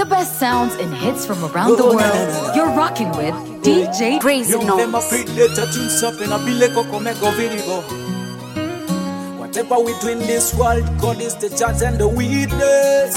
best sounds and hits from around the world. You're rocking with DJ Crazy Noise. Whatever we do in this world, God is the judge and the witness.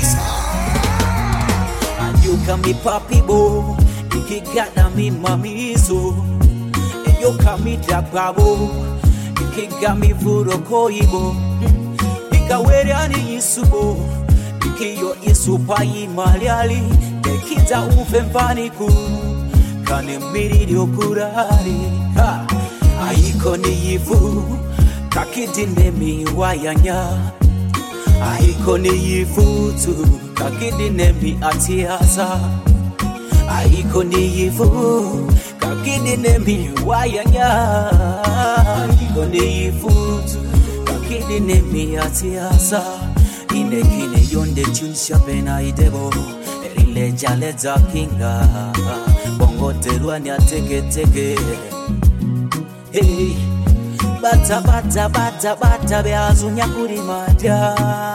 And you can be papi bo, you can me mami so, and you can me jagbabo, you can me vuro koibo, you can wear any isubo, you can yo isupai maliali, the kids are ufemfaniku, can you meet your kurari? Aikoni yifu. Kakidine mi wayanya Aikoni yifutu Kakidine mi atiasa Aikoni yifu Kakidine mi wayanya Aikoni yifutu Kakidine mi atiasa Inekine yonde chunsha pena idebo Erile jale za kinga Bongo teruani ateke teke Hey Bata bata bata bata beazunya kuri madya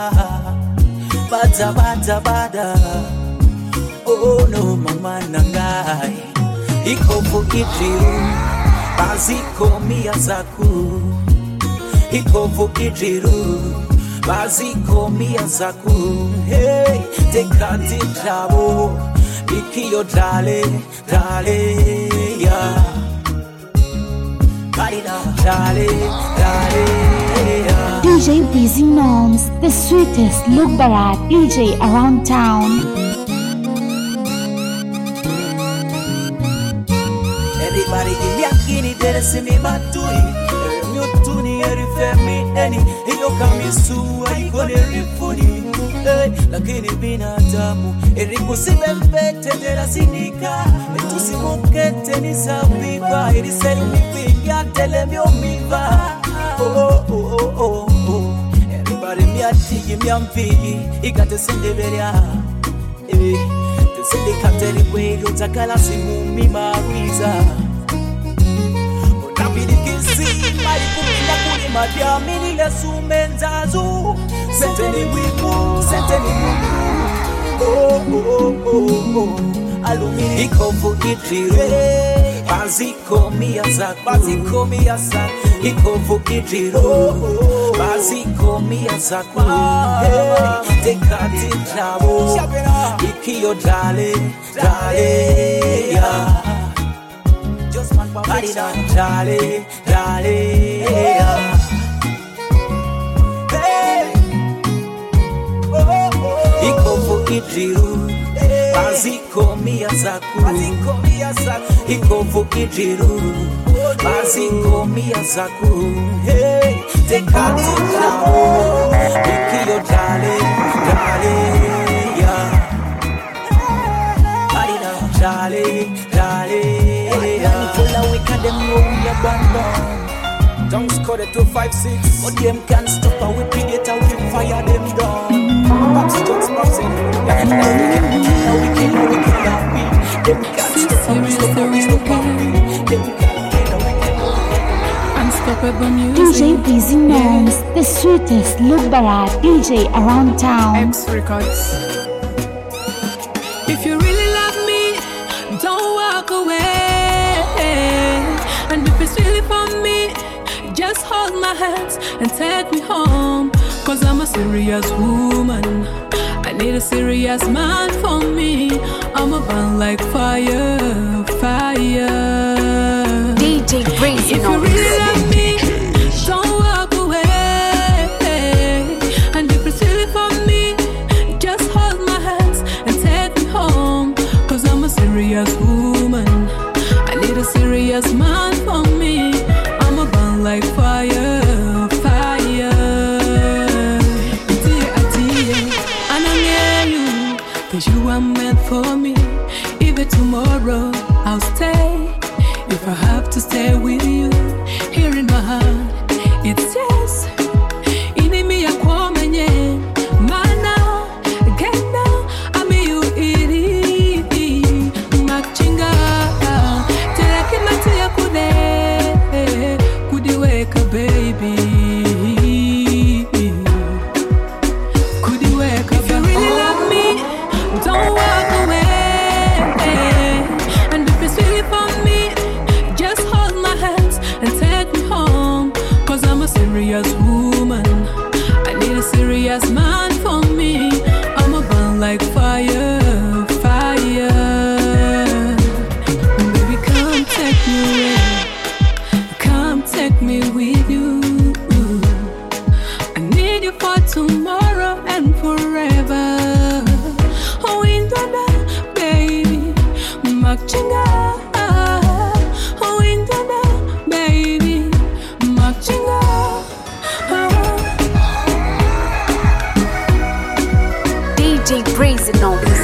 Bata bata bata Oh no mama nangai Ikofu ijiru Baziko miyazaku Ikofu ijiru Baziko miyazaku Hey tekati jabo Ikiyo dale dale ya DJ Busy Gnomes, the sweetest look barat DJ around town. Everybody give me a kidney, they see me matui. Mutuni erifemi eni, iyo kamisu aikone rifuni. Lakini binadamu erikusibe mpete dera sinika etusimukete nisabiba eriselu mipiga telemio miva everybody miatigi miampigi ikate sendeberia tesende kateri kweli utakala simu mimariza Onabidi kisi mali kumina kuli madiamini lesumenzazu Senteni wimu, senteni wimu Alumini ikofu ijiru Baziko miyazaku Ikofu ijiru Baziko miyazaku Tekati jabo Ikiyo dale, dale ya Just man babita dale, dale ya Ikofu ijiru Baziko miyazaku Ikofu ijiru Baziko miyazaku Hey, tekati jabo Ikiyo dale, dale ya Dale, dale ya Nikola wika dem yo we abandon Don't score the 256 But them can't stop her with predator we fire them down Pops just boxing Now we kill Them can't stop her, we stop her, we stop her Them can't kill Unstoppable music. DJ Busy Gnomes, the sweetest look barat DJ around town. X Records. If you really love me, don't walk away. And if it's really for me, just hold my hands and take me home. Cause I'm a serious woman. I need a serious man for me. I'm a burn like fire, fire. DJ Crazy If you really love me, don't walk away. And if it's really for me, just hold my hands and take me home. Cause I'm a serious woman. I need a serious man for me. I'm a burn like fire, fire. And I'm near you, cause you are meant for me. Even tomorrow I'll stay. If I have to stay with you, here in my heart, it's yes. Inimi ya kwa manye, mana, gena, ami you iri, machinga, teraki matu ya kudiweka baby, kudiweka. If you really love me, don't worry.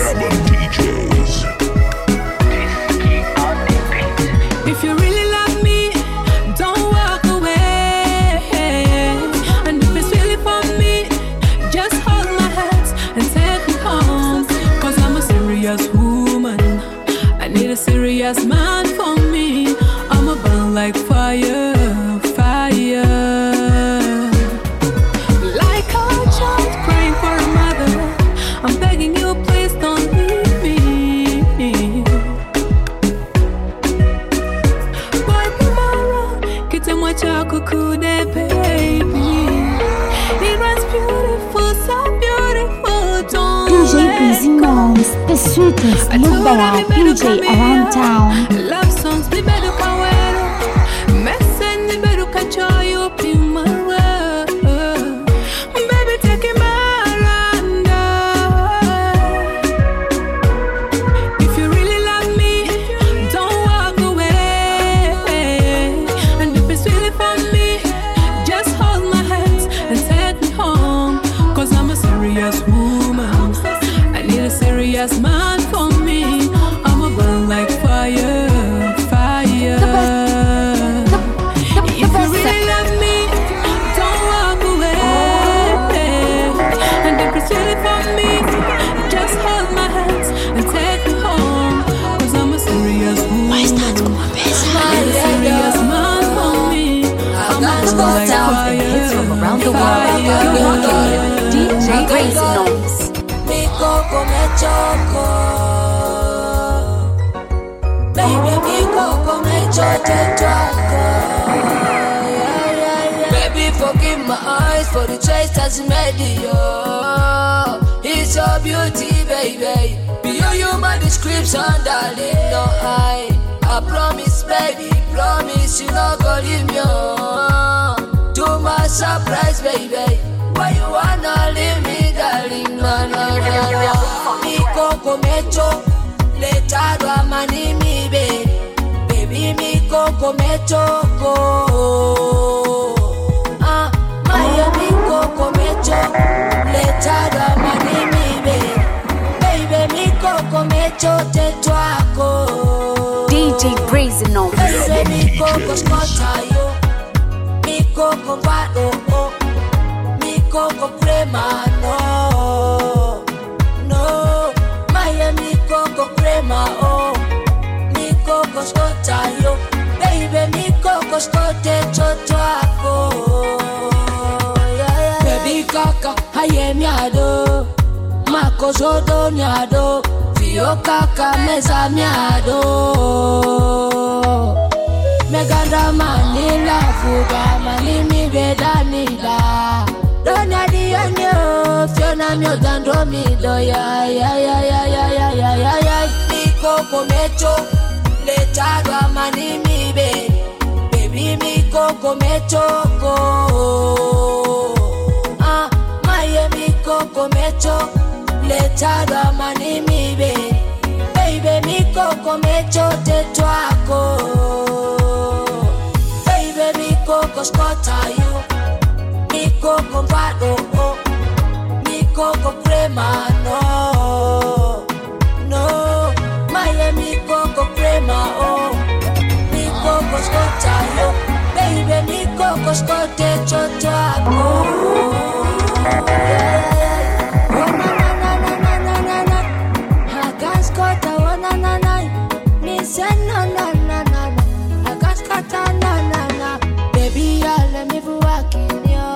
If you really love me, don't walk away. And if it's really for me, just hold my hands and take me home. Cause I'm a serious woman, I need a serious man for me. I'm a burn like fire, fire. Like a child crying for a mother, I'm begging you, please don't leave me. Boy, tomorrow, kitemwa chako kude, baby. It was beautiful, so beautiful, don't DJ Breezy Gnomes, the sweetest look barat DJ around town. Love songs, the better kawero. Messen, the better kachoy up in my world. Baby, take him around. If you really love me, don't walk away. And if it's really for me, just hold my hands and take me home. Cause I'm a serious woman, I need a serious man for me. I'm a burn like fire, fire. If you really love me, don't walk away. And if it's really for me, just hold my hands and take me home. Cause I'm a serious woman, I need a serious man for me. I'm a burn like fire, Hits from around the world. You're rocking with DJ Breezy Gnomes. Mi coco me choco, baby, mi coco me choco. Baby, forgive my eyes for the choice that's made you. It's your beauty, baby. Beyond human description, darling, no I promise, baby, promise you not gonna leave me on. To my surprise, baby. Why you wanna leave me, darling? No. Mi coco me choco, letado a mani mi baby, mi coco me choco. Maya mi coco me choco, letado a mani mi baby, mi coco me choco te choco. DJ Breezy Gnomes. Baby, mi coco scotcha yo, mi coco vado. Coco crema, no, Miami coco crema, oh, mi coco scotcha yo, baby, mi coco scotte chochoako, baby kaka, haye miado, mako zodo miado, fio kaka meza miado, meganda manila fuga manimi bedanila. Dona dionyo, fiona mio dando mi do ya. Mi coco mecho, letado a mani mi baby, mi coco mecho go. Maya mi coco mecho, letado a mani mi baby, mi coco mecho te choco. Baby, mi coco scotta you. Mi coco vado, mi coco crema, no, Miami coco crema, oh, mi coco scotcha yo, baby, mi coco scotte chochoako. I can't scotta, me say no, I can't scotta, baby, I'll let me walk in.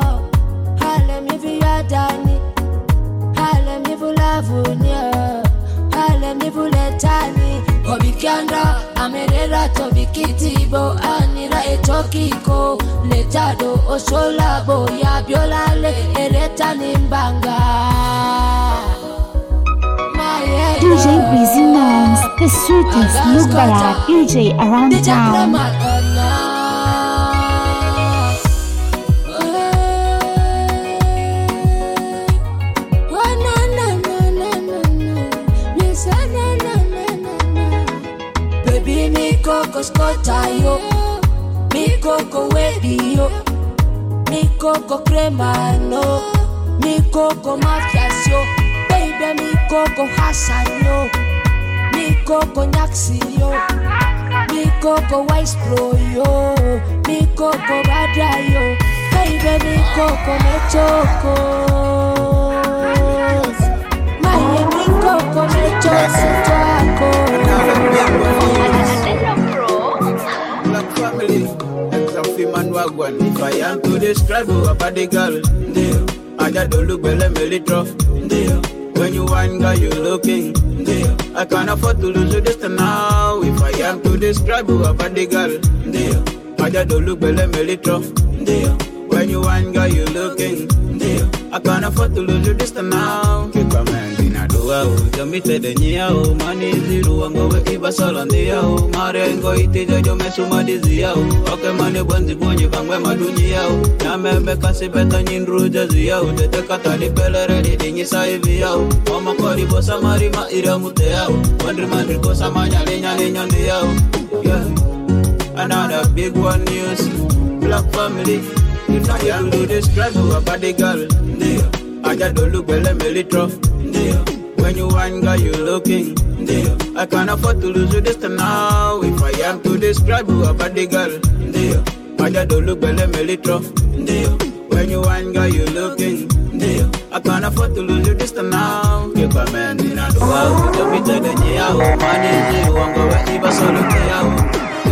Dani, hale mi vulavunia, hale mi vuletani. Obikianda, amerera tobikitibo, anira etokiko, letado osolabo ya biolale, eretani mbanga. DJ Breezy Gnomes, the sweetest look barat DJ around town. Coco scotcha yo, mi coco wedi yo, mi coco crema no, mi coco mafias yo, baby mi Coco Hassan yo, me Coco Naxi yo, me Coco Wise Pro yo, me Coco Badra yo, baby me Coco me choco, Miami Coco me choco. Black family, man wagwan. If I am to describe you a body girl, dear, I just don't look well and really tough, dear. When you wine, girl, you looking, dear. I can't afford to lose you this now. If I am to describe you a body girl, dear, I just don't look well and really tough, dear. When you wine, girl, you looking, dear. I can't afford to lose you this now. Keep a man in a duo, Jamite de Niao, money zero, and go with Ibasol on the Yao, Marengo, Itijo, Mesuma Diziao, okay, money ones if you can wear Maduniao, Namembe Casibeta in Rujazio, the Catani Pelleretti, Nisaiviao, Mama Cori Bosa Marima Iramuteo, Wonder Mandri Bosa Manalina in the Yao. Yeah, another big one news, Black family. If I am to describe you a body girl, dear, I just don't look well and really tough, dear. When you wine, girl, you looking, dear. I can't afford to lose you this now. If I am to describe you a body girl, dear, I just don't look well and really tough, dear. When you wine, girl, you looking, dear. I can't afford to lose you this now. Keep a man in a duo, don't be telling me how money zero, I'm going to keep a solo out.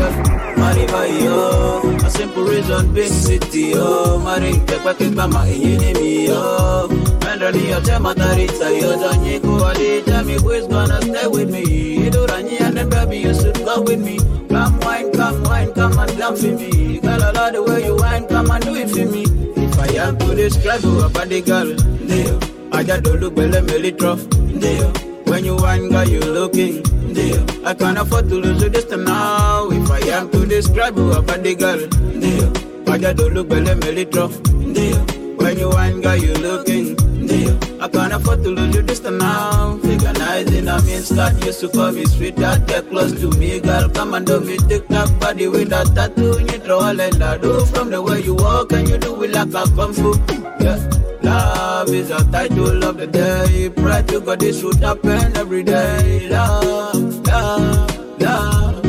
Mariba yo, a simple reason, big city yo. Maring kepa kepa ma enemy yo. Mandali yo chama tarita yo. Janyiko ali, tell me who's gonna stay with me. Idurani and then baby you should go with me. Come wine, come and dance for me. Girl, I love the way you wine, come and do it for me. If I am to describe you a body girl, dear, I just don't look well and really tough, dear. When you wine, girl, you looking, dear. I can't afford to lose you this now. If I am to describe you a body girl, dear, I just don't look well and really tough, dear. When you wine, girl, you looking, dear. I can't afford to lose you this now. Figure nice in a mean skirt, used to call me sweetheart. Get close to me, girl, come and do me TikTok body with that tattoo. You throw all and I do from the way you walk and you do it like a kung fu. Yeah. Love is a title of the day. Pray to God this should happen every day. Love, love, love.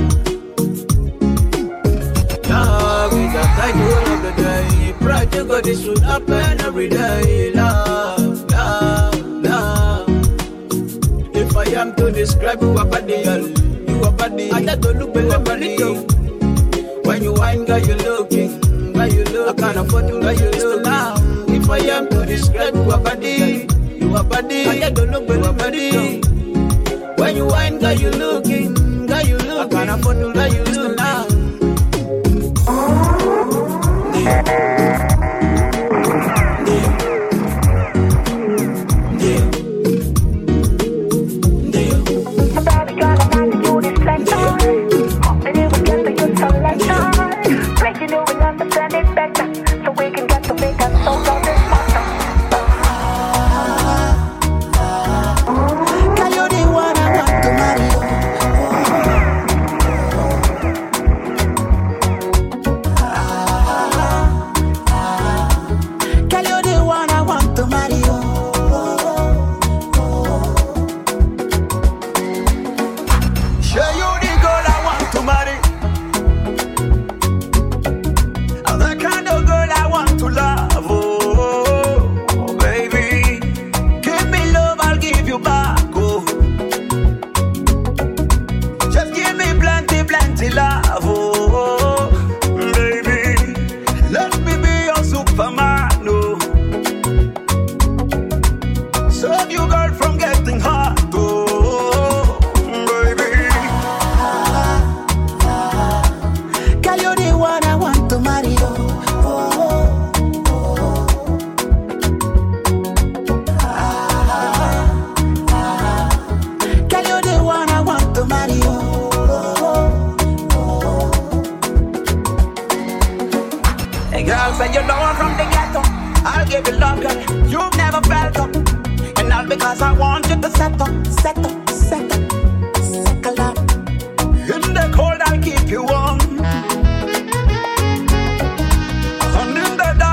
Love is a title of the day. Pray to God this should happen every day. Love, love, love. If I am to describe you a body, you a body. I just don't look better body. When you wine, girl, you looking, girl, you look. I can't afford to girl, you look now. If I am to describe you a body, you a body. I don't look better body. When you wine, girl, you looking, girl, you look. I can't afford to girl, you look now.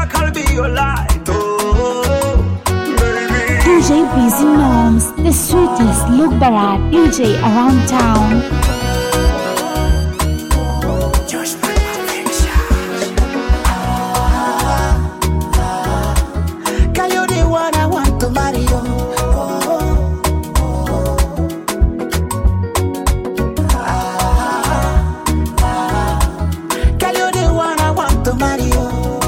DJ Breezy Moms, the sweetest sweetest Luke Barat, DJ around town. Girl, you're the one I want to marry you. Girl, you're the one I want to marry you.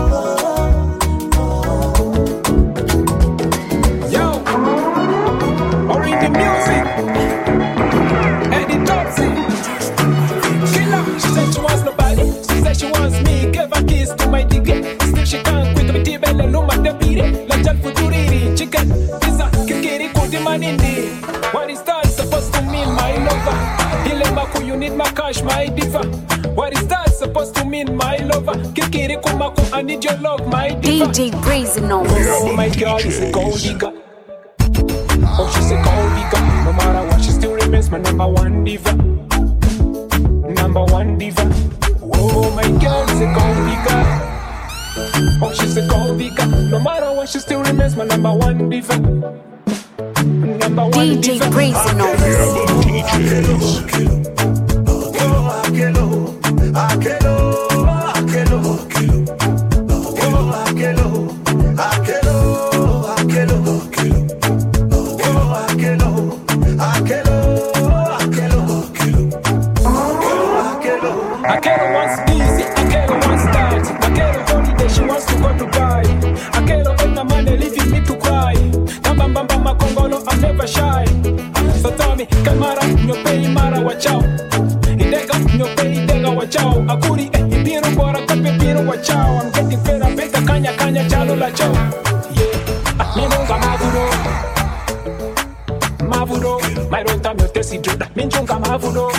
Yo, or in the music, Eddie Thompson, killer. She said she wants nobody. She said she wants me. Give a kiss to my digger. Still she can't quit me. Tibele luma de bire. La jal futuriri. Chicken, pizza, kikiri kuti manindi. What is that supposed to mean, my lover? Hilemaku, you need my cash, my diva. What is that supposed to mean, my lover? Kikiri kumaku, I need your love, my diva. DJ Brazen on. Oh, my girl is a gold digger. Oh, she's a gold digger. No matter what, she still remains my number one diva. Number one diva. Oh, my girl is a gold digger. Oh, she's a gold digger. No matter what, she still remains my number one diva. Number one DJ diva. Brazen on. Akelo wants easy, Akelo wants that. Akelo holiday, she wants to go to Dubai. Akelo ain't a man, they leaving me to cry. Bam bam bam Kongolo, I'm never shy. So tell me, Kamara, nyope imara wachao. Idega, nyope idega wachao. Akuri, ibiru bora kape biru wachao. I'm getting fed up, beta kanya kanya chalo la chao. Yeah, minunga mavudo. My rota mio tesi joda, minjunga mavudo.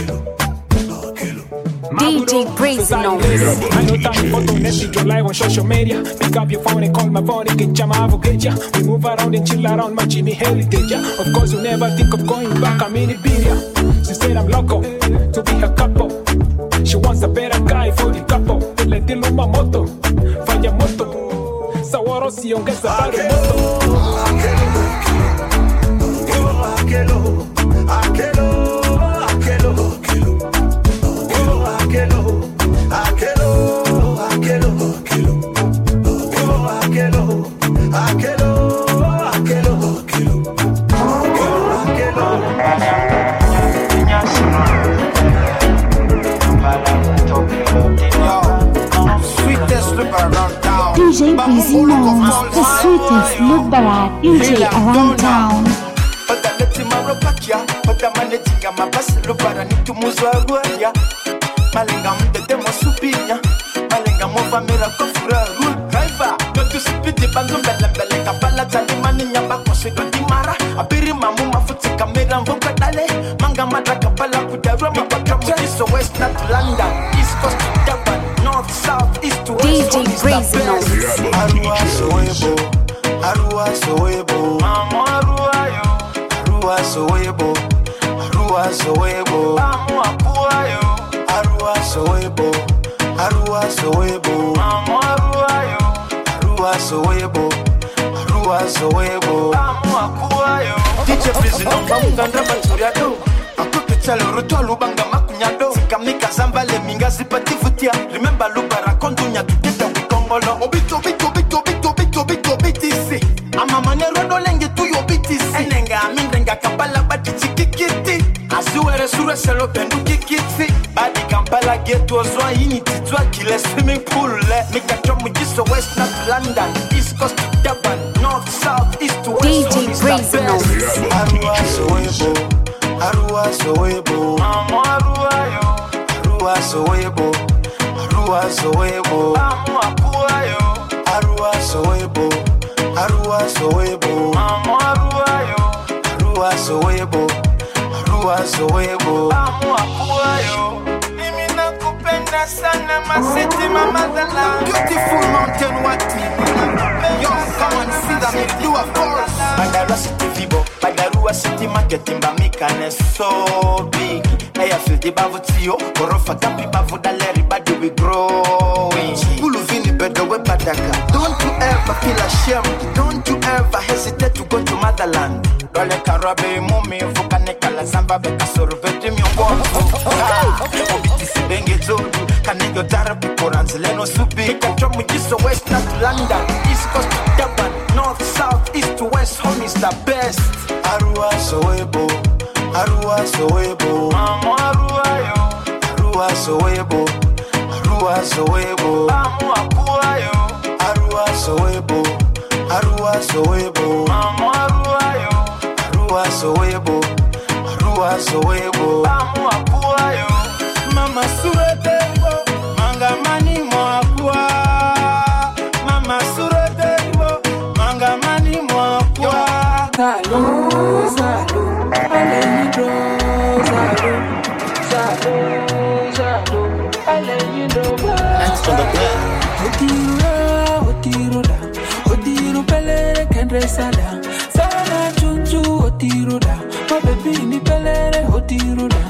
DJ Brazen on. I know time photo message your live on social media. Pick up your phone and call my phone and get your get ya. We move around and chill around my Jimmy heritage. Yeah. Of course, you never think of going back. I'm in Iberia. She said I'm loco to be her couple. She wants a better guy for the couple. Let the luma moto, fire moto. Sawaro si ongeza bado moto. DJ Breezy Moms, the sweetest Luke Barat, DJ around town. Malenga mdete msupinya, malenga mofamera kofura driver. Don't speed the banzo bele kapala talimani nyamba kosego dimara. Abiri mamu mafuti kamera mvoka dale. Manga mada kapala kudarwa mapaka mjiso west not London, east coast to Durban, north south east to west. DJ Brazen on. Arua soebo, Arua soebo, mama Arua yo. Arua soebo, Arua soebo, mama Arua yo. Arua soebo, Arua soebo, mama Arua yo. Arua soebo, Arua soebo, mama Arua yo. DJ Breezy no bangandra baturiado. Akupitalo rutolo banga makunyado. Sikamika zambale minga zipativutia. Remember lubara kondunya tukita wikongolo. Obito BTC. Ama manero no lenge tu yo BTC. Enenga amindenga kapala batichikikiti. Azuere sura selo pendu kikiti. Badi Kampala ghetto zwa unity twa kile swimming pool le. Mika chomu jiso west not London, east coast to Durban, north south east to west. DJ Brazen on. Arua soebo, Arua soebo, mama Arua yo. Arua soebo, Arua soebo, mama Arua yo. Arua soebo, Arua soebo, mama Arua yo. Arua soebo, Arua soebo, mama Arua yo. Mimi nakupenda sana masiti mamadala. Beautiful mountain wati. Yo, come and see that me do of course. Badara city vibo, Badarua Aruwa city market in Bamikane so big. I feel the bavutio, Korofa Kampi Bavudaleri, but we growing. Uluvini better we badaka. Don't you ever feel ashamed. Don't you ever hesitate to go to motherland. Dole karabe mumi fukane kala zamba beka sorveti miongo. Obiti sibenge zodu kanigo tarapi koranzileno subi. Control mujiso west not London, east coast to Durban, north south east to west. Home is the best. Arua Soweto. Arua Soweto, Amu Arua yo. Arua Soweto, Arua Soweto, Amu Akua yo. Arua Soweto, Arua Soweto, Amu Arua yo. Arua Soweto, Arua Soweto, Amu Akua yo. Mama Surete, Manga Mani mo Akua. Mama Surete, Manga Mani mo Akua. Salud, salud. Next on the bed. Otiru pelere kendresada. Sana chunchu otiru da. Ma baby ni pelere otiru da.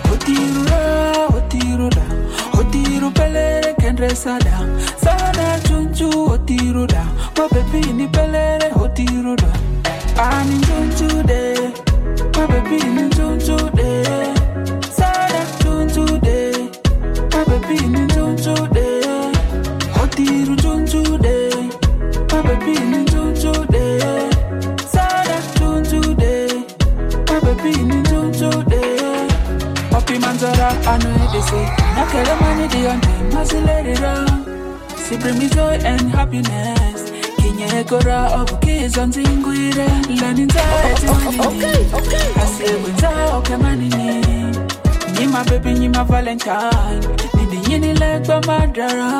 Otiru pelere kendresada. Sana chunchu otiru da. Ma baby ni pelere otiru da. Ani chunchu de. My baby in today, Sada today. My baby in today, Hotiru today. My baby in today, Sada today. My baby in today. Papi Manzara, I know they say, Nakela money they on them, must let it run. She bring me joy and happiness. Kora of kids on Zinguire, learning that. Okay. I say, without money, ni my baby, ni my Valentine, ni the yeni leg by my dara.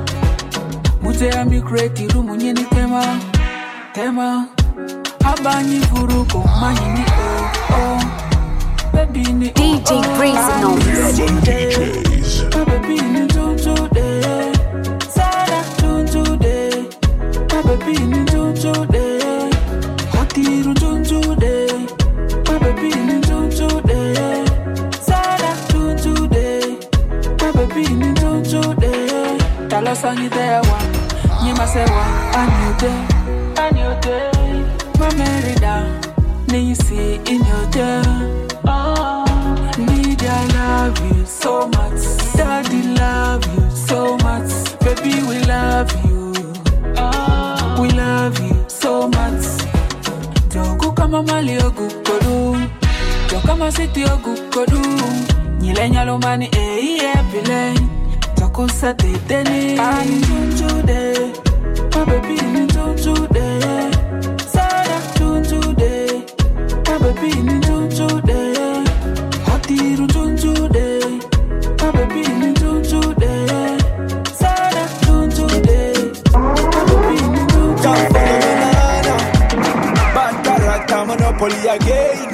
Mute ami create room, yeni tema. Abani furuko, mani oh. Baby, ni DJ Brazen on DJs. My baby, ni today. Sada today. My baby in today, Hotiru today. My baby in today, Sada today. My baby in today. Tell us on you there one, you must say one, and you day. My merida, you see in your day. Oh, need I love you so much, Daddy love you so much, baby we love you. We love you so much. Jogu kama mali ogu kodu, jogu kama city ogu kodu. Nyile nyalo mani pile, jogu sa teteni. Ani today, my baby ni today. Sada today, my baby ni today. Hotiru today, my baby ni today. Sada today. Bad character monopoly again.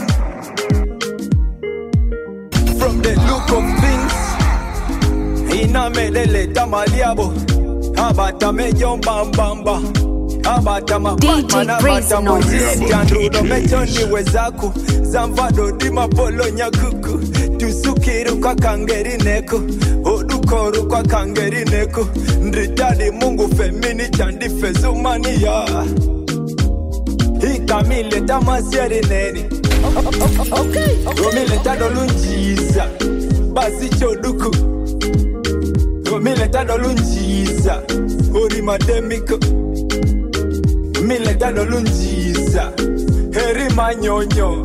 From the look of things, ina medele tamaliabo. Abata mejon bambamba. Abata mapatmana abata mojiti andrudo mechoni wezaku. Zamvado dima polo nyakuku. Tusukiru kwa kangeri neko. Odukoru kwa kangeri neko. Ndritani mungu femini chandi fezumania. Ikamile tamasieri neni. Okay. Romile tadolunjiza. Basi choduku. Romile tadolunjiza. Ori mademiko. Mile tadolunjiza. Heri manyonyo.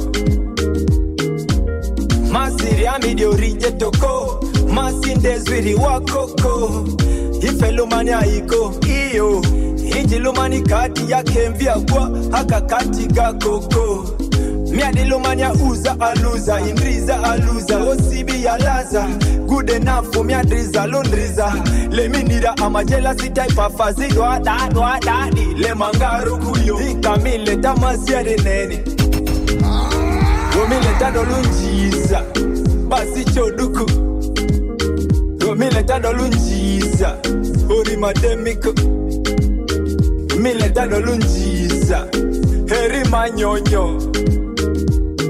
Masiri amidi orije toko. Masinde zwiri wakoko. Ifelumani aiko. Iyo. Injilumani kati ya kemvia kwa haka kati gakoko. Miadilumani ya uza aluza. Indriza aluza. Osibi ya laza. Good enough miadriza lundriza. Leminira amajela sitaipa fazi. Dwadi. Le mangaru kuyo. Ikamile tamasiari neni. Romile tadolunjiza. Basi choduku. Romile tadolunjiza. Ori mademiko. Mile tadolunjiza. Heri manyonyo.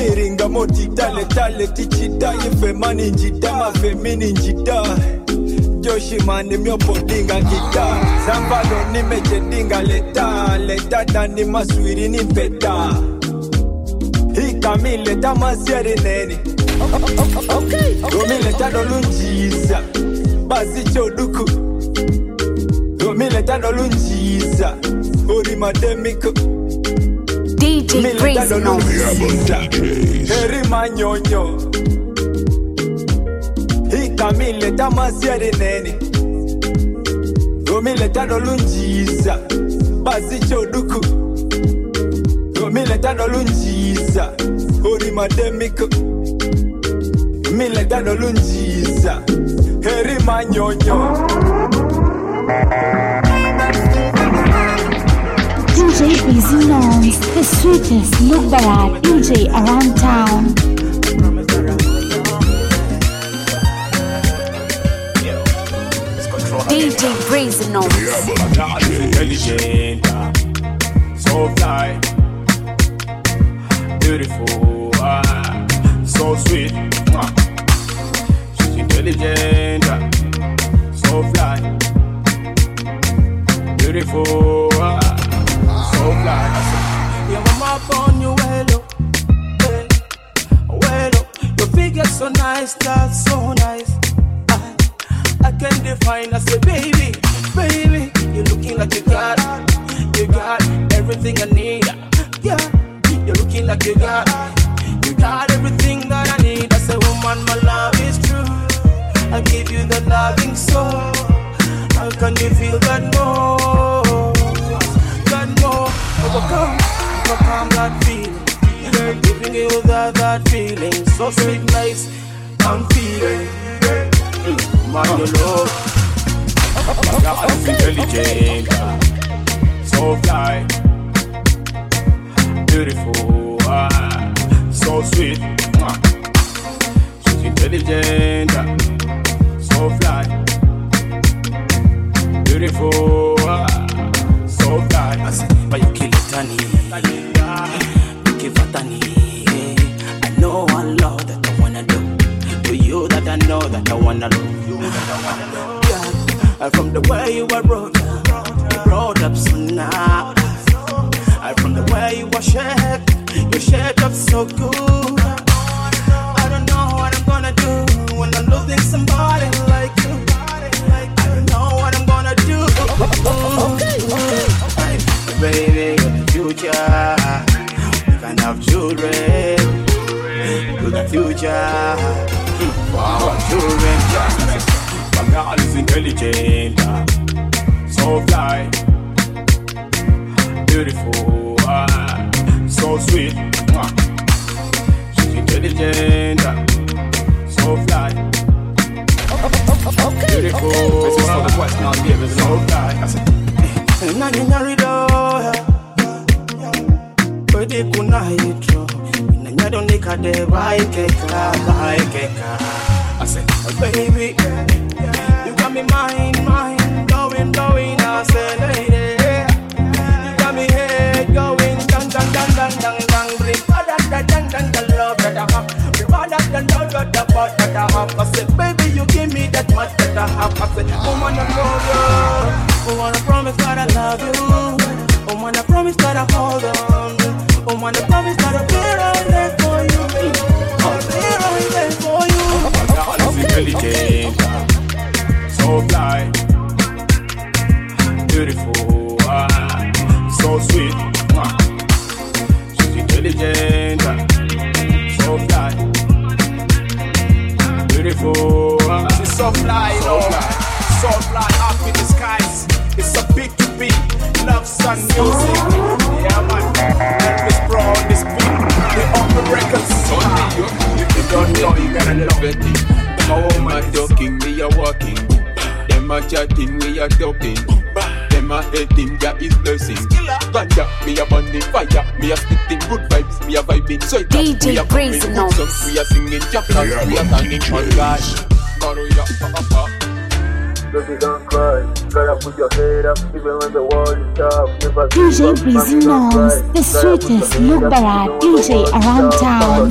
Miringa moti tale tale tichita Ife mani njita mafemini njita Joshi mani miopodinga gita Zambalo ni mejedinga leta Leta dani maswiri ni peta Hika mi leta masieri neni Romi leta dolunjiza Basi choduku Romi leta dolunjiza Ori mademiko DJ Crazy No. Heri manyonyo Hikamile tamasieri neni Romile tano lunjiza Basi choduku Romile tano lunjiza Ori mademiko Mile tano lunjiza Heri manyonyo DJ Crazy Noise, the sweetest look bad DJ around town. DJ Crazy Noise. Intelligent, so fly, beautiful, so sweet. She's intelligent, so fly, beautiful. So fly. Your mama on you well, well, your figure so nice, that's so nice. I can't define. I say, baby, baby, you're looking like you got everything I need. Yeah, you're looking like you got everything that I need. I say, woman, my love is true. I give you the loving soul. How can you feel that more? Overcome that feeling. Girl, giving you that feeling. So sweet, nice, I'm feeling. Man, you love. My God is intelligent, so fly, beautiful, so sweet. She's intelligent, so fly, beautiful, so fly. But you kill it, honey. You give it, honey. I know one love that I wanna do. To you that I know that I wanna love. Yeah. From the way you were brought up so now. From the way you were shaped up so good. I don't know what I'm gonna do when I'm losing somebody like you. I don't know what I'm gonna do. Baby, you're the future. We can have children. You're the future. Our children. My girl is intelligent, so fly, beautiful, so sweet. She's intelligent, so fly, beautiful, so fly. Nani narido, pwede kuna hitro. Inanyado nikade baikeka. I said, oh baby, you got me mine, going. I said, lady, you got me head going, dang. Bring dang, love that I have. Bring love that I have. I said, baby, you give me that much that I have. I said, woman, I love you. Woman, I promise that I love you. Woman, I promise that I hold on. Woman, I promise that I'll be right there for you. I'll be right there for you. Intelligent, so fly, beautiful, so sweet. She's intelligent, so fly, beautiful. She's so fly, so fly up in the skies. It's a big to be love sun music. Yeah, man, Elvis Pro on this beat. They off the records. If you don't know, you gotta love it. My woman talking, we are walking. Them a chatting, we are talking. Them a hating, God is blessing. Ganja, me a burning fire. Me a spitting good vibes, me a vibing. So DJ Crazy Noise. We are singing chapters, we are singing on God. Baby, don't cry. Gotta put your head up, even when the world is tough. Never DJ Breezy Noms, the sweetest look barat DJ around town.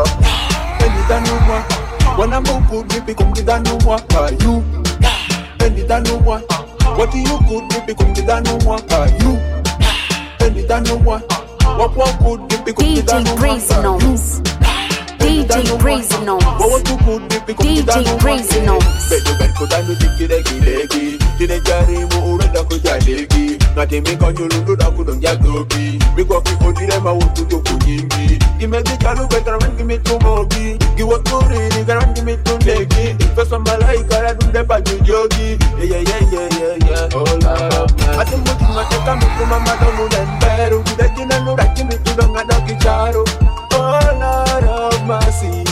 When I'm good, baby, come get that no more. You, baby, that no more. What do you good, baby, come get that no more. You, baby, that no more. What good, baby, come get that no more. DJ Breezy Noms. DJ Breezy Noms. DJ Breezy Noms. Beto beto dano diki deki deki. Tine jari mu urenda kujadeki. Ngati mika nyulundu da kudonja toki. Miko kiko dire ma wutu to kujimbi. Imezi chalu betra wengi mitu mobi. Giwa kuri ni garangi mitu deki. Feso malaika ya dunde pa jujogi. Yeah. Oh love man. Ati mutu ngateka mitu mama donu nemberu. Kudeki nanu raki mitu donga doki charo. Oh Lord of mercy.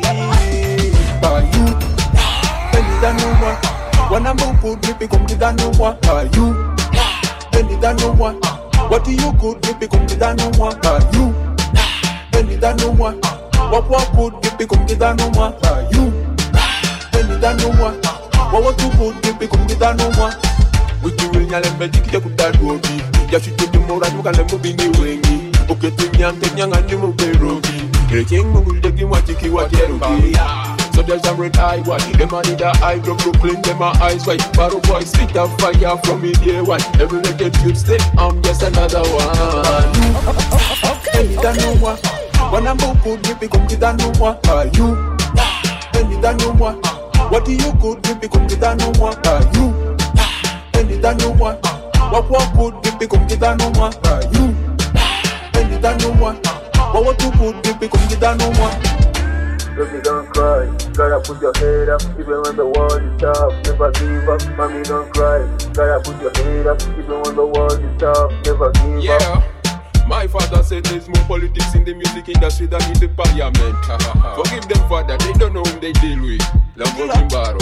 By you, any that no one. When I'm good, baby, come to that no one. By you, any that no one. What do you good, baby, come to that no one. By you, any that no one. What good, baby, come to that no one. By you, any that no one. What you good, baby, come to that no one. With you in your lemon, you could that rogi. Just you the more than you can let me be wingy. Okay, Kenyang and you move the rogi. The king will take you what you keep what you so there's a red eye one. The money that I drop Brooklyn, them my eyes white. Barrow boys spit up fire from me day one. Every naked you'd stay, I'm just another one. Okay, that no one. When I'm good, you become the that no one. You, any that no one. What do you good, you become the that no one. You, any that no one. What good, you become the that no one. You, any that no one. What you good, you become the that no one. Baby, don't cry. Gotta put your head up, even when the world is tough. Never give up, mommy, don't cry. Gotta put your head up, even when the world is tough. Never give up. My father said there's more politics in the music industry than in the parliament. Forgive them, father, they don't know whom they deal with. Lamborghini Barrow.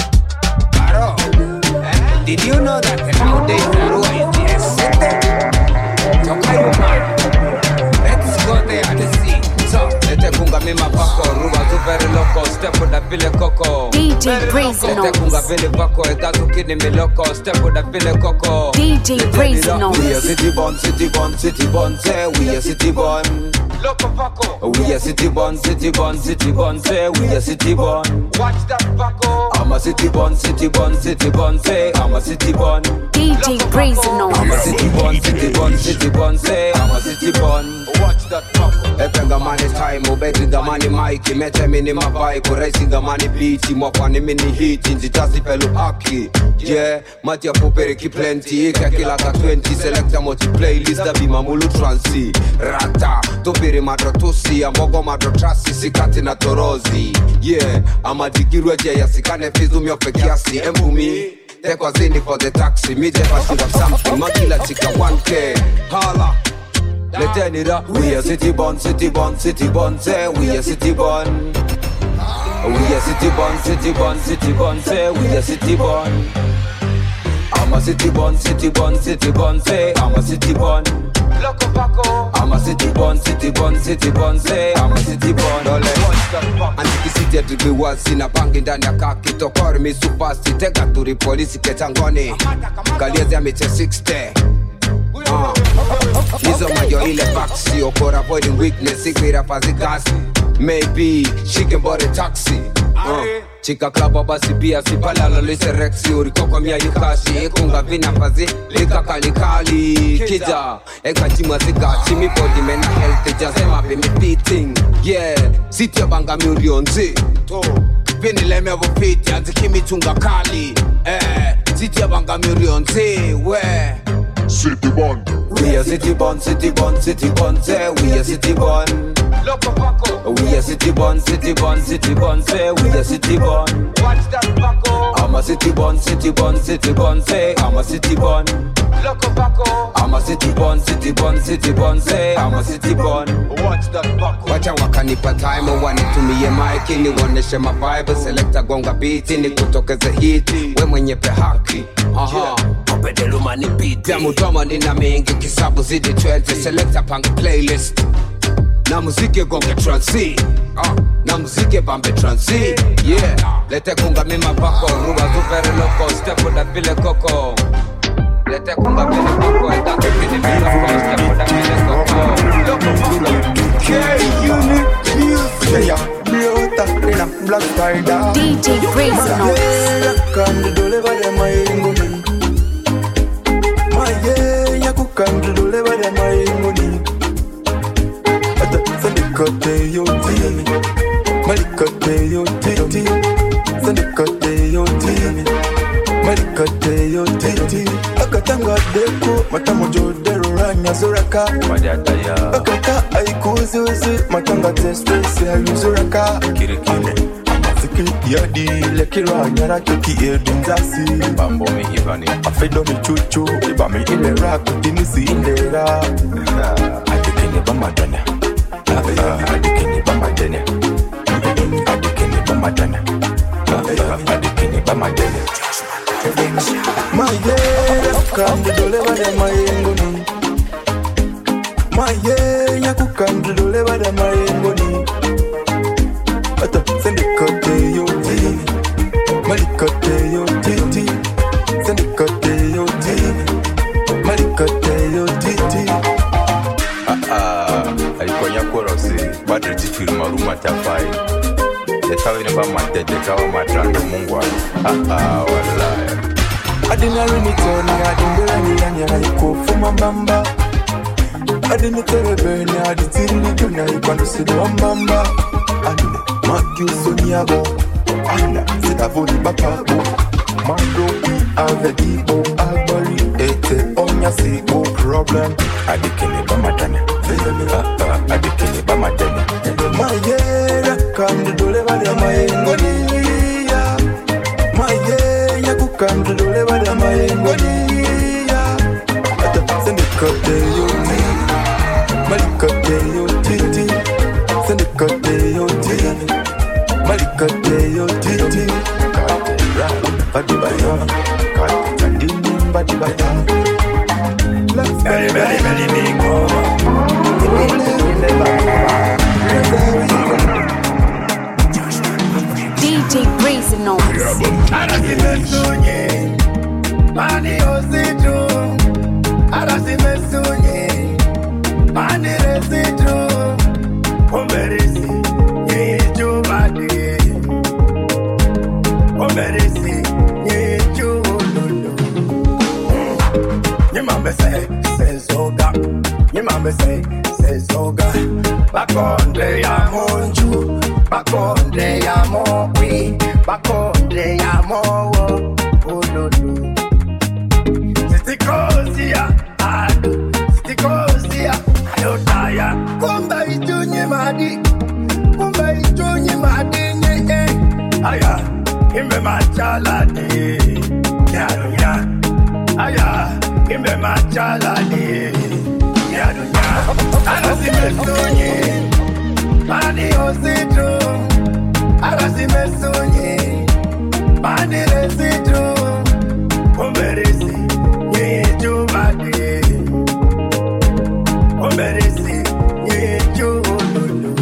Did you know that nowadays Barrow is the essence? So can you man? Let's go there and see. Lete kunga mima pako, ruba tu very loco, step with a file coco. DJ Breezy Noms. Lete kunga vile pako, ekazu kini mi loco, step with a file coco. DJ Breezy Noms. We are city born, say we are city born. Loco Paco. We are city born, say we are city born. Watch that Paco. I'm a city born, say I'm a city born. DJ Breezy Noms. I'm a city born, say I'm a city born. Watch that Paco. Epenga money time, obeying money Mikey, mete mini my vibe, racing money beat, mwafani mini hit, njitasi pelu haki. Yeah, matia popere ki plenty, kakila ka 20, select a multi playlist, da bima mulu transi. Rata, topere madro tosi, amogo madro trasi, sikati na torozi. Yeah, amadikiru ya sikane fizu miofe kiasi, embumi. Take was in for the taxi, me just should have something, makila chika 1K, hala. Let's turn it up. We are city born, say we are city born. We are city born, say we are city born. I'm a city born, say I'm a city born. Loco Paco. I'm a city born, say I'm a city born. And if you see to be what's in a bank in Dania Kaki, to call me super city, take a to the police, get angoni. Kaliazia me 60. Hizo majo ile faxi okora avoiding weakness ikwira pazikasi. Maybe she can buy a taxi. Chika klaba basi pia sipala lolise rexi urikoko mia yukashi ekunga vina fazi lika kalikali kija eka chima zikachi mi body mena healthy jazema be me beating. Yeah, siti banga murionzi vini leme vo piti anzikimi tunga kali. Siti banga murionzi we City born. We are city born, say we are city born. Loco Paco. We are city born, say we are city born. Watch that Paco. I'm a city born, say I'm a city born. Loco Paco. I'm a city born, say I'm a city born. Watch that Paco. Wacha wakanipa time, wanitumie mic, niwoneshe mavibe, selecta gonga beat, nikutokeze hit, we mwenye pe haki. Pedelo mani beat. Ya mutoma nina mingi kisabu zidi 20. Selecta pang playlist. Na muziki gonge transi. Na mzike pambe transi. Yeah, lete kunga mima bako, ruba super loco, step on the pile coco. Lete kunga mima bako, eka kipini mila ko, step on the pile coco. Loco K-Unit music. Yeah, Blota in a black spider. DJ Brazen Notes. Come to deliver them my ingoni. My yeah, come to deliver them my ingoni. At the Sandicote yo tini. Malicote yo titi. Sandicote yo tini. Malicote yo titi. Akatanga deko, matamojo dero ranya zoraka. Akata aikuzuzi, matanga testesi ayuzuraka. Kirikine. Yadi lekira nyara toki edunzasi bambo mi ivani afedo mi chuchu iba mi ilera kutinisi ilera adikini bamadana adikini bamadana adikini bamadana adikini bamadana maye kambi doleva de mayengoni maye nyaku kambi doleva de mayengoni ata sendikote yo tini malikote yo titi sendikote yo tini malikote yo titi alikonya korosi badre tifiruma ruma tafai yetawe ne ba matete kawa matrando mungwa wallahi adina rumitoni adindera ni yanya iko fuma mbamba adini terebeni aditiri tuna ikwando sido mbamba adina Matthew Soniabo, Anna, c'est à vous les bababo. Mando, we have a deepo, Albary, ete, onya, see, no problem. Adikini bamadana, adikini bamadana. Mayera, come to deliver the mayengonia. Mayera, who come to deliver the mayengonia. Send the cote, yo, malikote, yo, titi. Send the cote, yo, titi. Malikote yo titi kate rap badi bayo kate tandini badi bayo very very very big DJ Brazen Notes. Arasimesunye mani ositu Arasimesunye mani resitu Omerisi Omerisi, Nyimambe say soga. Nyimambe say soga. Bakonde ya monju, bakonde ya mowi, bakonde ya mowo, ololu. Sitikozia, adu, sitikozia, ayotaya. Kumba itunye madi, nye. Aya. Imbe machalade, yarunya. Aya, imbe machalade, yarunya. Arasimesunye, mani ositu. Arasimesunye, mani resitu. Omerisi, nyejubade. Omerisi, nyejululu.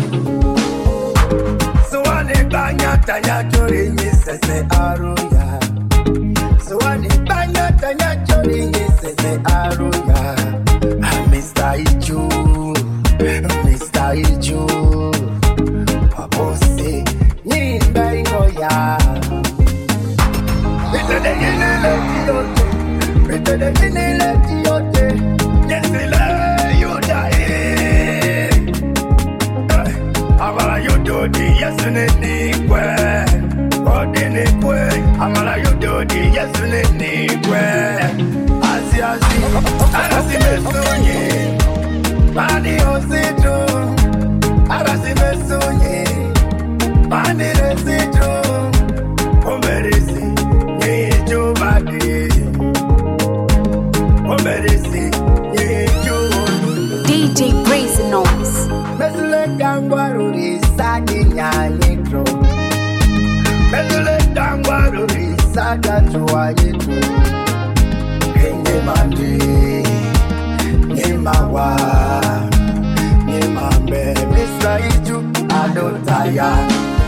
Suwane banya tanya chori. Sese aruya, Swani banya tanya chori sese aruya. Mr. Iju, Papose, Nimba ingoya. Bite de yinele tiyote, Yesile yuda Amala yudodi yesune nikwe. Amala yudodi yesune nikwe. Asi Arasimesunye mani ositu. Arasimesunye mani resitu. Omerisi nyejubadi. Omerisi nyejubadi. DJ Brazen Notes. Mesule kangwaruri sadi nyanyitro. Mesule kangwaruri sada tuwanyitro. Kenge mandi, Nimawa, Nimambe, Mr. Iju, Adotaya.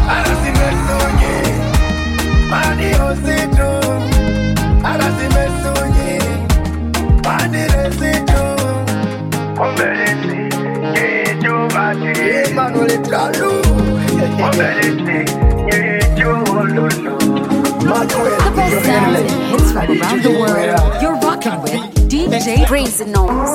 Ahora si me soñé, mani osito. Ahora si me soñé, mani resito. Omelete, yo bate. Manuel Tralu. Omelete, yo lolo. The best sound hits from around the world. You're rocking with DJ Crazy Nose.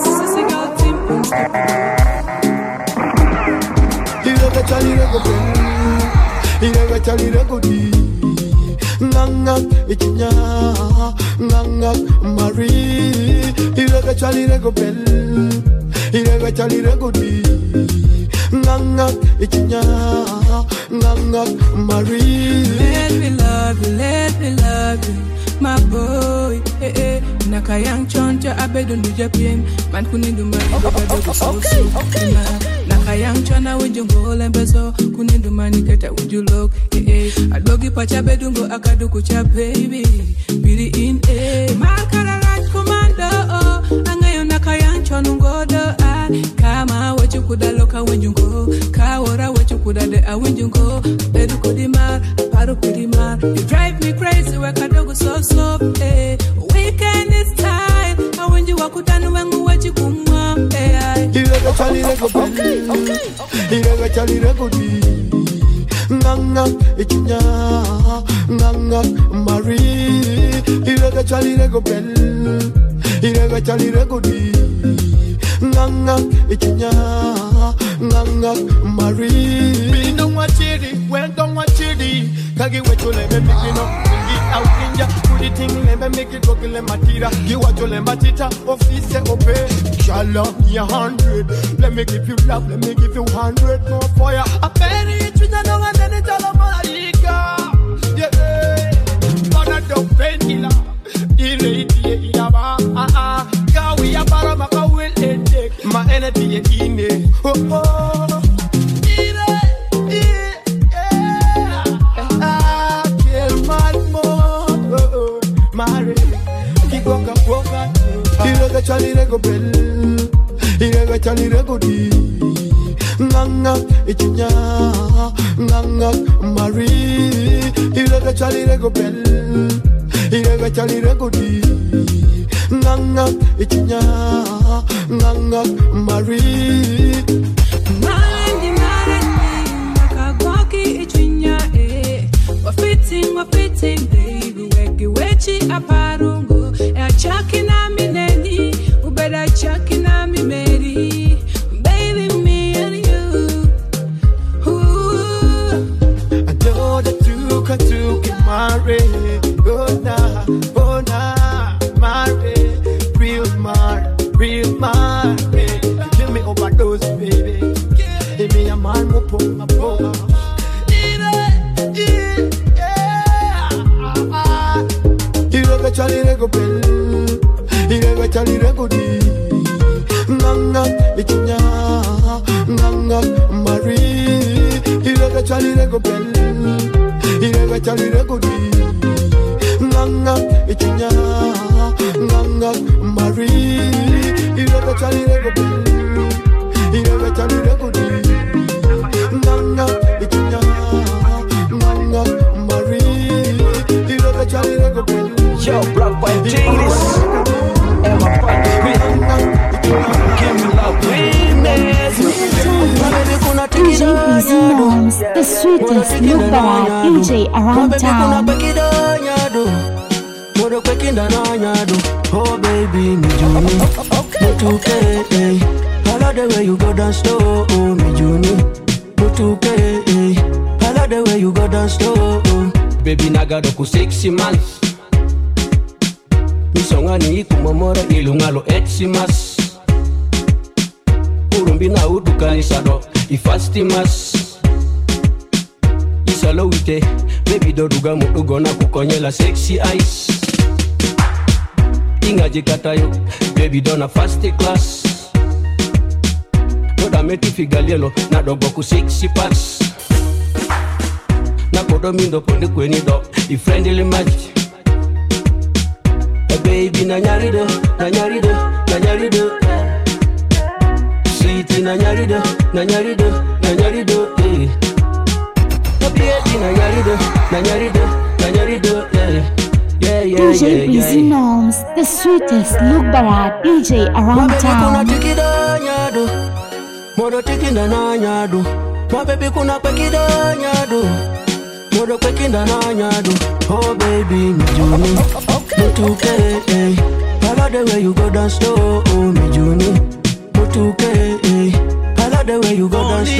Nganga ikinya nganga Marie Irega chali rego bell Irega chali rego di nganga ikinya nganga Marie. Let me love you, my boy. Nakayang chonja abedon Japan. Man kunindu mani go so. Nakayang chona winjungo lembeso kunindu mani keta wujulok. Alogi pacha bedungo akadu kucha baby. Biri in Makara right commando. Angayo nakayang chonungo do kama wachukuda loka winjungo. Kawara wachukuda de awinjungo. Bedu kudimar, paru kudimar. You drive me crazy wakadogo so. Weekend is time. I when you walk down when you watch you come on. Irega chali rego bell. Irega chali rego di nganga ikinya nganga Marie. Irega chali rego bell. Irega chali rego di nganga ikinya nganga Marie. Be don't watch it, well don't watch it. Kagi wecho le me make no ngi out ninja. Put it in le me make it go le matira. Gi wacho le matita office ope. Shalom ya 100. Let me give you love, let me give you 100 more fire. I bury it with no one and it's all about Ika. Yeah, gonna do penila. Ile ya ba ka we ya para maka will endek. My energy ine. Oh. Irega chali rego bell, irega chali rego di nganga ikinya nganga Marie. Irega chali rego bell, irega chali rego di nganga ikinya nganga Marie. Marandi makagoki ikinya wafitting baby weki wechi aparungu. Chucking on me, Nelly. You better chucking on me, Mary. Baby, me and you. Ooh. I know that you can marry. Oh, nah, marry. Real marry. Give me overdose, baby. Give me a man, my po. Irega chali rego bell. Irega chali rego di nganga ikinya nganga Marie. Irega chali rego bell. Irega chali rego di nganga ikinya nganga Marie. Irega chali rego bell. Irega chali rego di nganga ikinya nganga Marie. Irega chali rego bell. Yo, Black White English. DJ Breezy Noms, the sweetest Lubara DJ around town. Oh baby, me Juni, no 2K. I love the way you go down slow, oh me Juni, no 2K. I love the way you go down slow, baby nagado ku 6 months. Misonga ni kumomora ilungalo eximas. Urumbi na uduka isado ifastimas. Isalo wite baby doduga mudugo na kukonyela sexy eyes. Inga jikatayo baby dona fast class. Doda meti figalielo na dogo ku sexy pass. Na kodo mindo ponde kweni do I friendly match. Baby nanyarido sweet nanyarido DJ Breezy Gnomes, the sweetest look barat DJ around town. Modo tikinda na nyadu, my baby kuna kwekida nyadu, modo kwekida na nyadu. Oh baby, me Juni, mutuke. I love the way you go down slow, oh me Juni, mutuke. I love the way you go down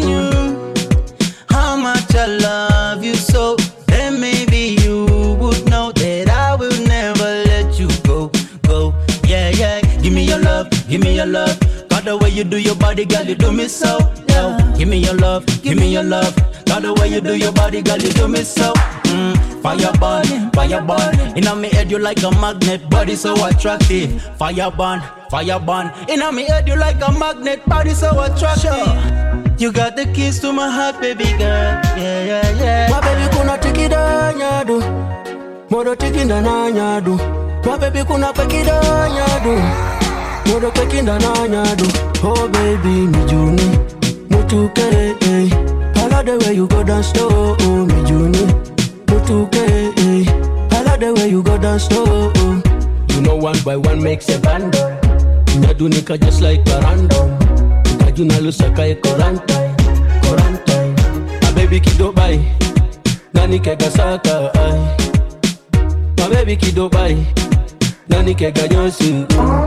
slow. How much I love you so, then maybe you would know that I will never let you go. Yeah. Give me your love, give me your love. God, the way you do your body, girl, you do me so. Yo, give me your love, give me your love. God, the way you do your body, girl, you do me so. Fire burn. In my head, you like a magnet, body so attractive. Fire burn. In my head, you like a magnet, body so attractive. You got the keys to my heart, baby girl. Yeah. My baby kuna tikida nyadu, modo tikinda na nyadu. My baby kuna kwekida nyadu, modo kwekida na nyadu. Oh baby, me Juni, mutuke. I love the way you go down slow, oh me Juni, mutuke. I love the way you go down slow. You know one by one makes a band. Nyadu nika just like a random. Kajuna lusaka e korantai. My baby kido bai, nani kega saka ai. My baby kido bai, nani kega nyosi.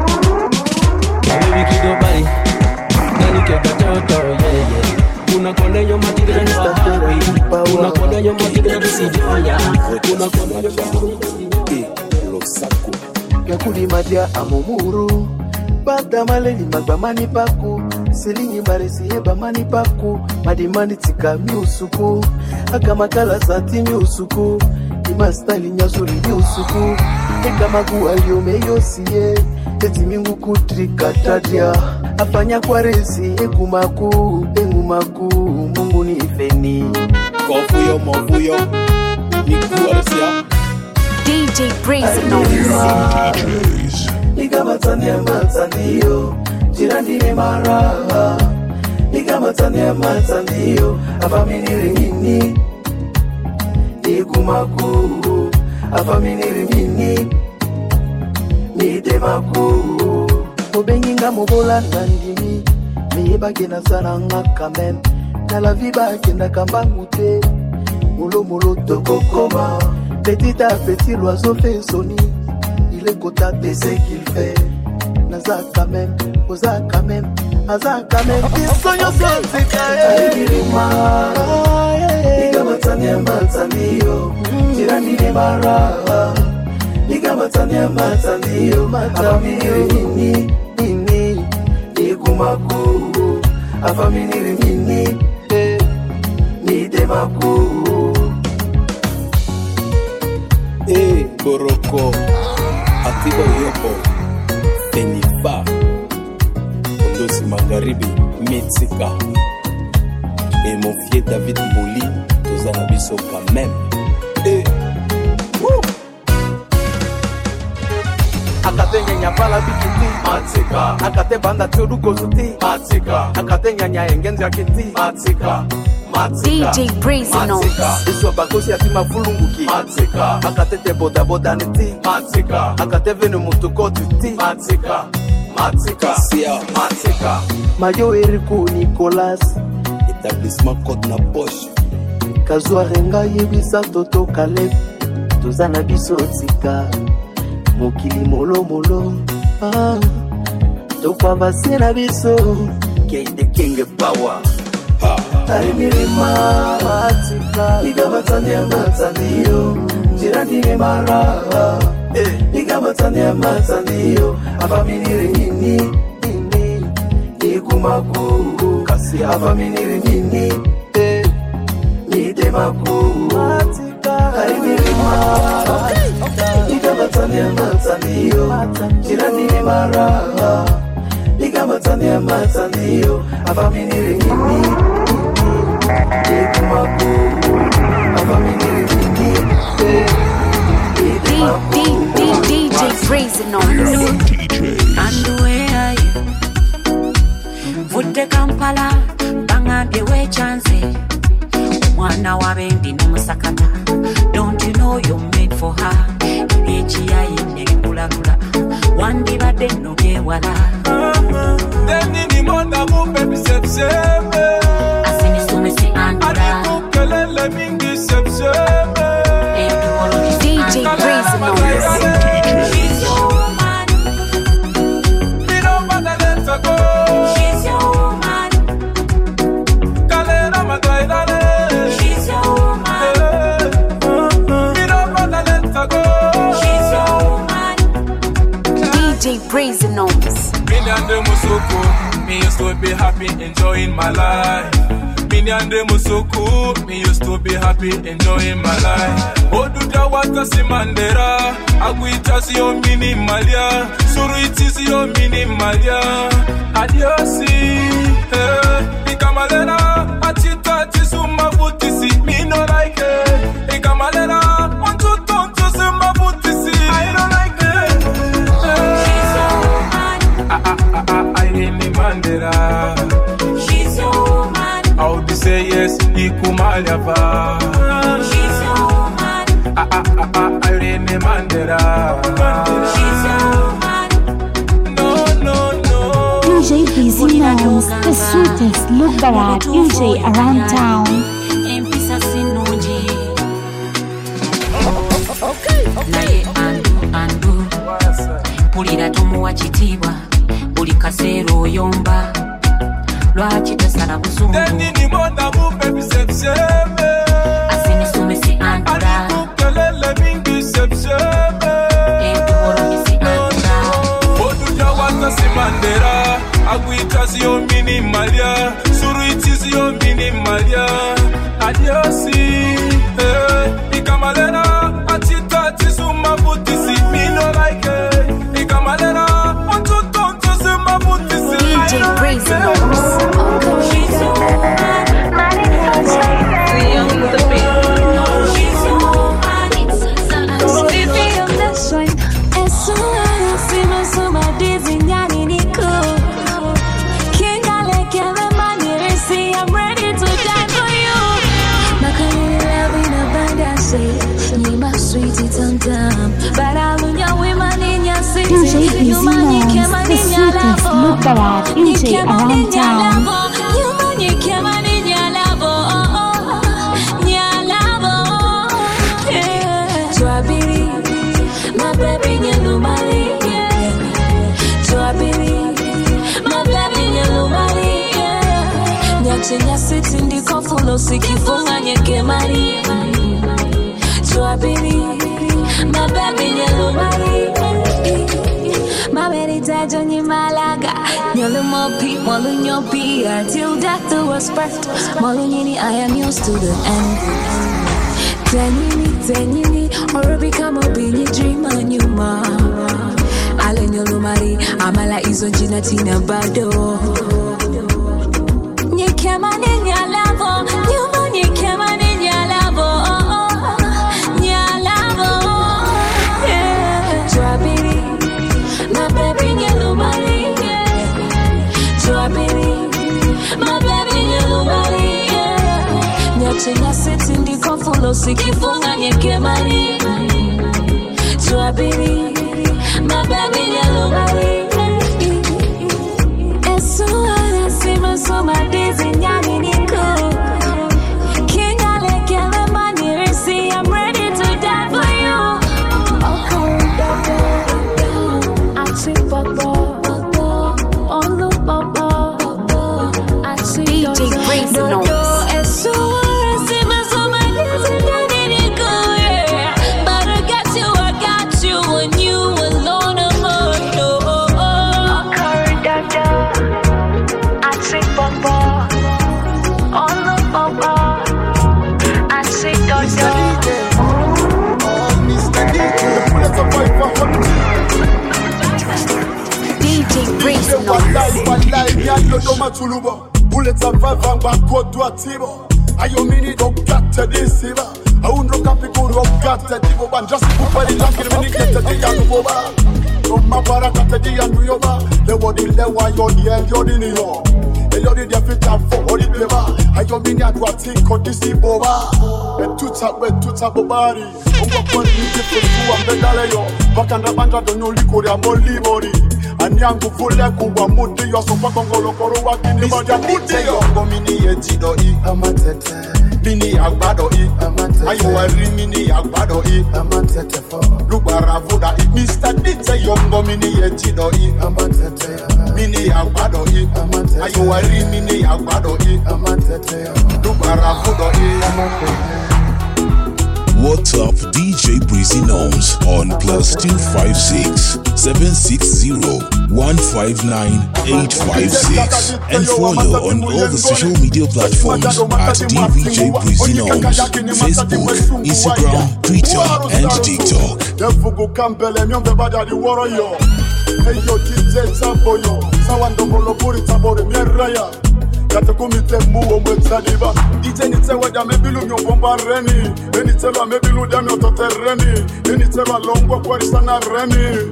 My baby kido bai, nani kega toto, yeah. Una konde yo matiga no happy. Una konde yo matiga no sijoya. Una konde yo matiga no Losako. Yakuli madia amomuru. Bada maleli magbamani paku. Selinyi maresi yeba mani paku. Madimani tika mi usuku. Akamakala sati mi usuku. Imastali nyazuri mi usuku. Eka magu aliome yosiye. Eti mingu kutrika tadia. Afanya kwa resi ekumaku. Engumaku mungu ni ifeni. Kofuyo mofuyo Niku Alessia DJ Breezy Gnomes. Nikamatania matanio jirani ni mara. Nikamatania matanio afaminiri mini. Ekumaku afaminiri mini. Nidemaku Obenginga mobola nandimi Miyeba gena saranga kamen Na la viba gena kambangute Molo toko koma Petit à petit l'oiseau fait soni Il est content de ce qu'il fait Naza quand même, oza quand même Aza quand même Disonyo sonzika Aibirima Niga matania matanio Jirani ni mara Niga matania matanio Afaminiri nini Ikumaku Afaminiri nini Nidemaku Boroko Atiba Yopo Fenifa Kondosi Magharibi Metzika Et mon fier David Moli Tozana biso quand même Akate nyanya pala bikiti Matika Akate banda tiodu kozuti Matika Akate nyanya engenzi akiti Matika DJ Breezy Gnomes. Iswa bakosi atima fulunguki Matika Akate te boda boda neti Matika Akate venu mutukoti ti Matika Sia Matika Mayo Eriku Nicolas Établissement Côte na Poche Kazua renga yebisa toto Caleb Tozana biso tika Mokili molo Tokwa basena biso Kei the king power Arimirima Matika Niga matania matanio Jirani ni mara Niga matania matanio Afaminiri nini Ikumaku Kasi afaminiri nini Nidemaku Matika Arimirima Niga matania matanio Jirani ni mara Niga matania matanio Afaminiri nini DJ Breezy Gnomes. And where are you? Vute Kampala, banga dewe chance. One Mwana wabendi namusakata. Don't you know you're made for her? Echiyayi nekulagula. Wandibadde nogewala. Deni ni monda mu baby sepseme. Asini sumesi andura. Ani kukelele mingi sepseme. DJ Breeze Noise. She's your woman. Me don't wanna let her go. She's your woman. Kalera magaidale. She's your woman. Me don't wanna let her go. She's your woman. DJ Breeze Noise. Me and the Musuku, me used to be happy enjoying my life. Me and the Musuku, me used to be happy enjoying my life. Oduja wata simandera, aguita siyo minimalia, suruiti siyo minimalia. Adiosi, ikamalera, achita chisuma vutisi, me no like it. Ikamalera, onto tonto sima vutisi, I don't like it. I really mandera. She's your woman. I would say yes, ikumalyava. She's your woman. I really mandera. She's your woman. No. DJ Breezy Noise, the sweetest look ballad DJ around town. Empisa sinungi. Naye andu. Pulira tumuwa kitiibwa. Buli kaseera oyomba. Lwaki tosala busungu. Deni ni monda mu baby sepseme. Asini sumesi andura. Ani kukelele mingi sepseme. Etuboromisi andura. Oduja wata simandera, aguita siyo minimalia, suruiti siyo minimalia. Adiosi, ikamalera, achita chisuma vutisi, me no like it. Ikamalera, onto tonto sima vutisi. DJ Breeze Noise. She's your woman. Too young to be. She's your woman. Vivi on this one. Es una sima suma dizinyani niko. Kingale kele manirisi, I'm ready to die for you. Makanini love in a band I say, you my sweetie tam. But I love you women in your city. DJ Breezy Noise, the sweetest look ballad DJ around town. Chenya siti ndiko fulo sikifunga nyeke mari. Chwabiri, my baby nyelo mari. My baby tajo ni malaga. Nyelo mopi, molu nyopi. Till death do us part. Molu nyini, I am yours to the end. Tenini, orobi kama binyi dream anyuma. Ale nyelo mari, amala izo jina tina bado. Chenya siti ndiko fulo sikifunga nyeke mari. Chwabiri, my baby yellow mari. Esu ana sima soma dizi nyani niko. Kingale kele manirisi, I'm ready to die for you. Okay, I see Bobo. Olu Bobo. I see DJ Breeze Noise. DJ Breeze Noise. Bullets are five and back to a table. I you mean it don't got to this silver. I won't look up people who got to the and just put it like a minute to the young over. From my baraka to the young river. The body, the why you're the end, you're the new. The lady, the fit up for the paper. Ayo mini adwati kodisi boba. Betuta bobari. Unga kwani nitifu ambedale yo. Bakanda banja donyo likori amolibori. Anyangu vule kuwa mudi yo. Sofa kongolo koro wakini banja mudi yo. Yongo mini yetido I amatete. Mini agbado I amatete. Ayo wari mini agbado I amatete for. Lubara voda I. Mr. DJ yongo mini yetido I amatete. Mini agbado I amatete. Ayo wari mini agbado I amatete. Lubara voda I amatete. What's up, DJ Breezy Gnomes on +256 760 159 856 and follow on all the social media platforms at DJ Breezy Gnomes, Facebook, Instagram, Twitter, and TikTok. Hey yo DJ Taboyo, Sawando Bolopuri Tabore Mieraya. Kumite muo mwetadiba DJ nitewa da mebilu nyongomba reni Enitela mebilu da myotote reni Enitela longwa kwa risana reni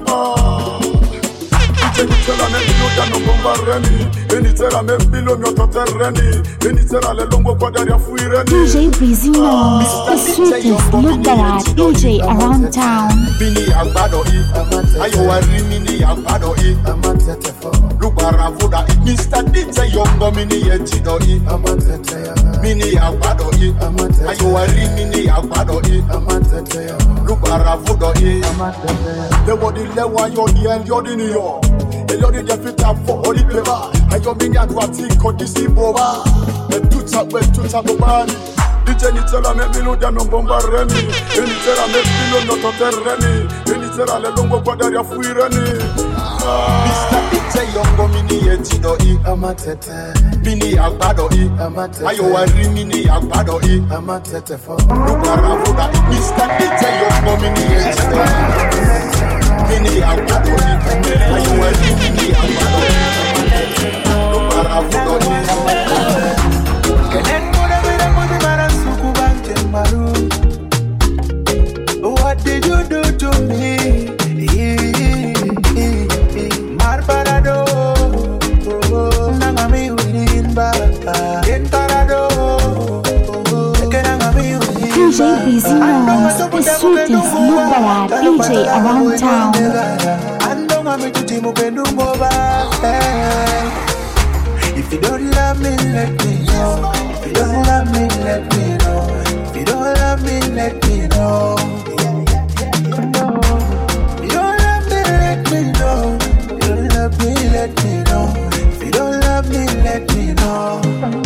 DJ nitela mebilu da nyongomba reni Enitela mebilu myotote reni Enitela longwa kwa daria fui reni DJ Breezy Gnomes, the sweetest Lugbarat DJ around town. Bini agbado I ayo wari mini agbado I amatete for Lubara voda I Mr. DJ yongo mini yetido I amatete mini agbado I amatete ayo wari mini agbado I amatete Lubara voda I amatete the body lewa yo di and yo di yo Elodi de fita for holy peba ayo mini adwati kodisi boba betuta bobani DJ nitela mebilu da nombomba reni Enitela mebilu notote reni Enitela lelongo kwa daria fui reni Mr. DJ yongo mini yetido I amatete Mini agbado I amatete Ayo wari mini agbado I amatete for Lubara voda I Mr. DJ yongo mini yetido I Mini agbado I Ayo wari mini agbado I Lubara voda I What did you do to me? Marparado, Nangami Winba, Entarado, DJ Breezy Gnomes, the sweetest Lugbarat DJ around town. If you don't love me, let me know. If you don't love me, let me know. If you don't love me, let me know. If you don't love me, let me know. If you don't love me, let me know. If you don't love me, let me know.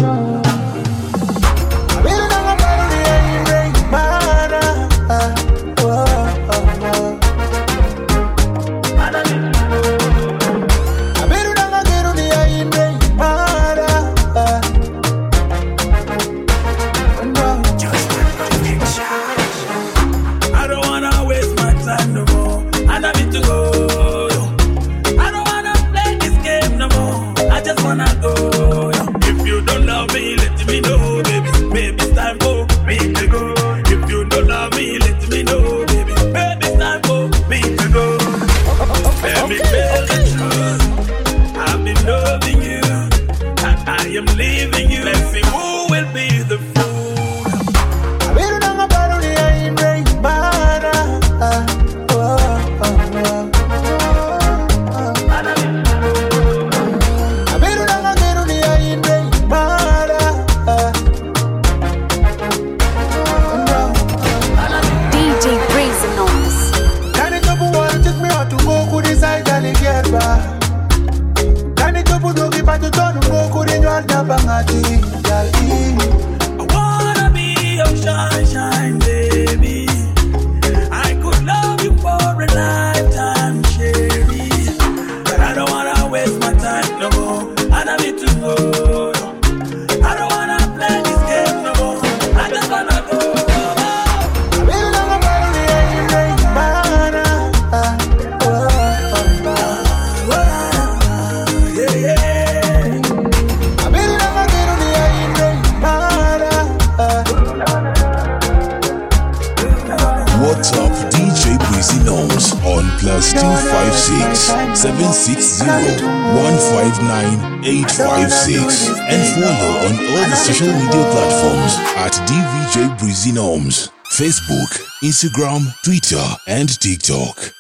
I really don't know about the rain, man. +256 760 159 856 and follow on all the social media platforms at DVJ Breezy Norms, Facebook, Instagram, Twitter, and TikTok.